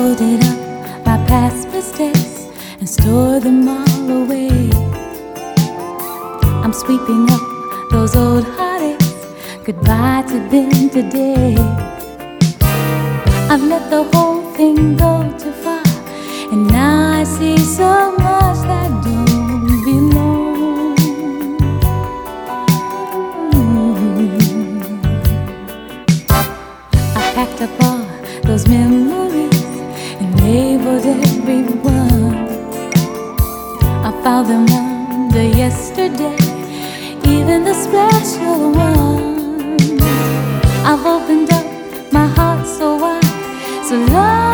folded up my past mistakes and store them all away. I'm sweeping up those old heartaches, goodbye to them today. I've let the whole thing go too far, and now I see so much that don't belong. I packed up all those memories and labeled everyone. I filed them under yesterday, even the special ones. I've opened up my heart so wide, so long.